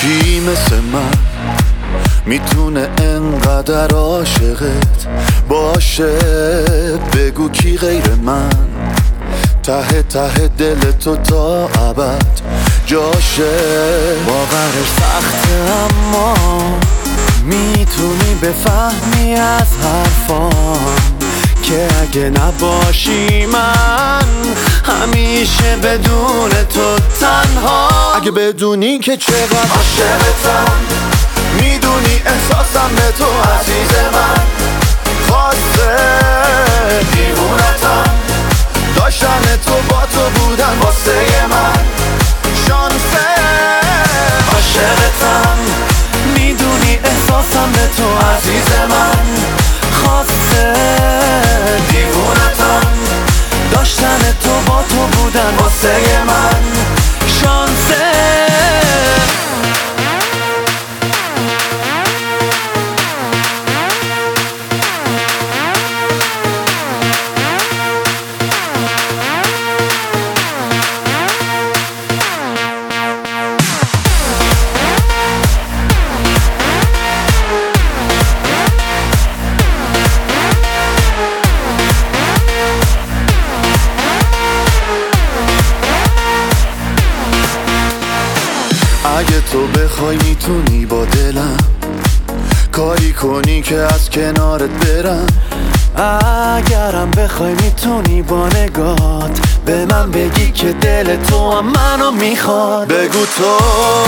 کی مثل من میتونه انقدر عاشقت باشه؟ بگو کی غیر من ته ته دل تو تا ابد جاشه؟ باورش سخته اما میتونی بفهمی از حرفام که اگه نباشی من همیشه بدون تو تنها. اگه بدونی که چقدر عاشقتم، میدونی احساسم به تو عزیز من، خواسته دیوونتم، داشتن تو با تو بودن واسه من شانسه. عاشقتم، میدونی احساسم به تو عزیز من، خواسته دیوونتم، داشتن تو با تو بودن واسه من شانسه. اگه تو بخوای میتونی با دلم کاری کنی که از کنارت برم. اگرم بخوای میتونی با نگات به من بگی که دل تو هم منو میخواد. بگو تو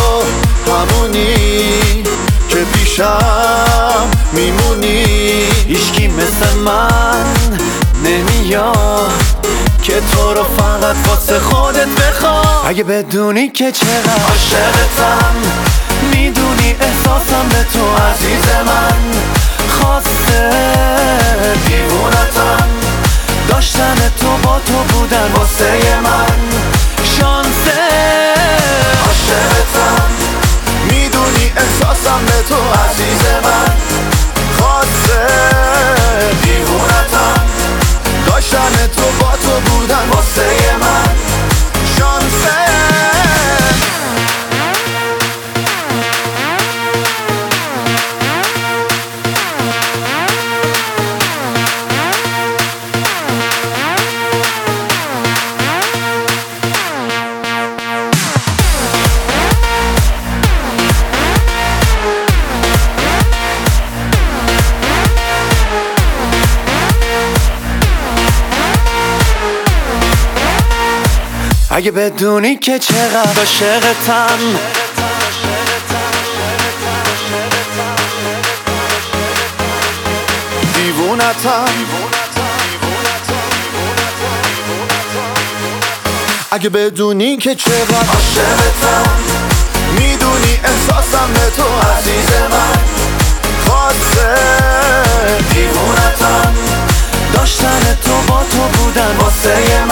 همونی که پیشم میمونی، هیچکی مثل من نمیاد که تو رو فقط واسه خودت بخواد. اگه بدونی که چقدر عاشقتم، میدونی احساسم به تو عزیز من، خواسته دیوونتم، داشتن تو با تو بودن واسه من شانسه. عاشقتم، میدونی احساسم به تو عزیز من، خواسته دیوونتم، داشتن تو با تو بودن واسه من شانسه. اگه بدونی که چقدر عاشقتم، دیوونتم، اگه بدونی که چقدر عاشقتم، میدونی احساسم به تو عزیز من، خواسته دیوونتم، داشتن تو با تو بودن واسه